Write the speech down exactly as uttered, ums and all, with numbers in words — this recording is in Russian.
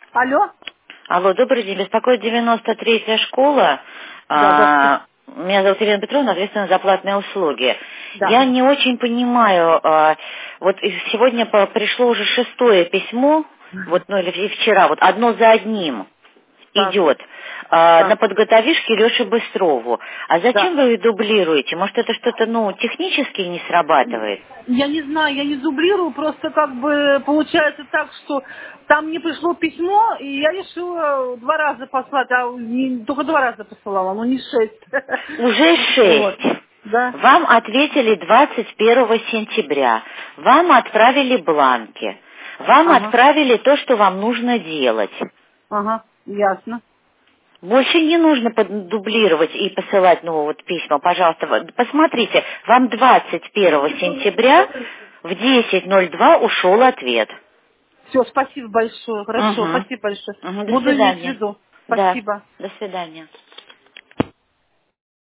Алло? Алло, добрый день. Беспокоит девяносто третья школа. Да, здравствуйте. А, Меня зовут Елена Петровна, ответственна за платные услуги. Да. Я не очень понимаю, а, вот сегодня по- пришло уже шестое письмо, вот, ну или и вчера, вот одно за одним Так, идет а, на так, подготовишке Леше Быстрову. А да. зачем вы их дублируете? Может, это что-то, ну, технически не срабатывает? Я не знаю, я не дублирую, просто как бы получается так, что там мне пришло письмо, и я решила два раза послать, а не- только два раза посылала, но не шесть. Уже Вот. шесть. Да. Вам ответили двадцать первого сентября. Вам отправили бланки. Вам Ага, отправили то, что вам нужно делать. ага, ясно. Больше не нужно под- дублировать и посылать, ну, вот письма, пожалуйста. Вот посмотрите, вам двадцать первого сентября в десять ноль два ушел ответ. Все, спасибо большое, хорошо, Угу. спасибо большое. Угу, до Буду иметь в свидания. виду. Да, Спасибо. до свидания.